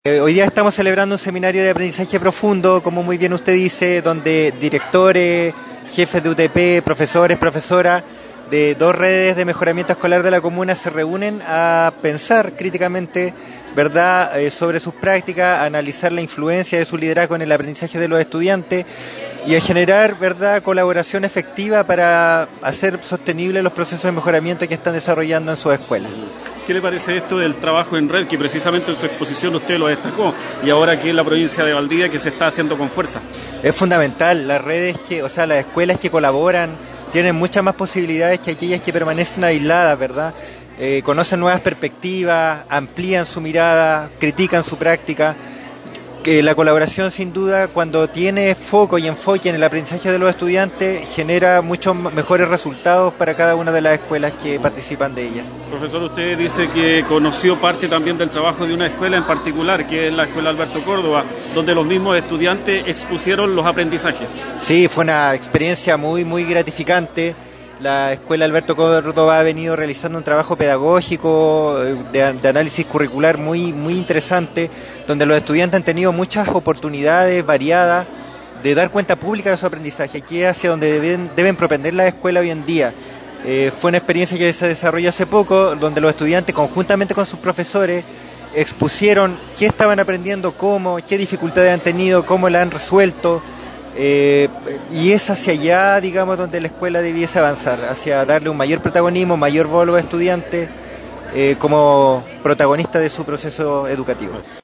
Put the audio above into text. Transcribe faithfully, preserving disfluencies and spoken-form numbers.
Eh, Hoy día estamos celebrando un seminario de aprendizaje profundo, como muy bien usted dice, donde directores, jefes de U T P, profesores, profesoras de dos redes de mejoramiento escolar de la comuna se reúnen a pensar críticamente, ¿verdad?, eh, sobre sus prácticas, a analizar la influencia de su liderazgo en el aprendizaje de los estudiantes y a generar, ¿verdad?, colaboración efectiva para hacer sostenibles los procesos de mejoramiento que están desarrollando en sus escuelas. ¿Qué le parece esto del trabajo en red, que precisamente en su exposición usted lo destacó, y ahora aquí en la provincia de Valdivia, que se está haciendo con fuerza? Es fundamental, las redes que, o sea, las escuelas que colaboran tienen muchas más posibilidades que aquellas que permanecen aisladas, ¿verdad? Eh, conocen nuevas perspectivas, amplían su mirada, critican su práctica. Que la colaboración, sin duda, cuando tiene foco y enfoque en el aprendizaje de los estudiantes, genera muchos mejores resultados para cada una de las escuelas que participan de ella. Profesor, usted dice que conoció parte también del trabajo de una escuela en particular, que es la Escuela Alberto Córdoba, donde los mismos estudiantes expusieron los aprendizajes. Sí, fue una experiencia muy, muy gratificante. La Escuela Alberto Córdoba ha venido realizando un trabajo pedagógico, de, de análisis curricular muy, muy interesante, donde los estudiantes han tenido muchas oportunidades variadas de dar cuenta pública de su aprendizaje, que es hacia donde deben, deben propender la escuela hoy en día. Eh, fue una experiencia que se desarrolló hace poco, donde los estudiantes, conjuntamente con sus profesores, expusieron qué estaban aprendiendo, cómo, qué dificultades han tenido, cómo la han resuelto. Eh, y es hacia allá, digamos, donde la escuela debiese avanzar, hacia darle un mayor protagonismo, mayor rol a los estudiantes eh, como protagonistas de su proceso educativo.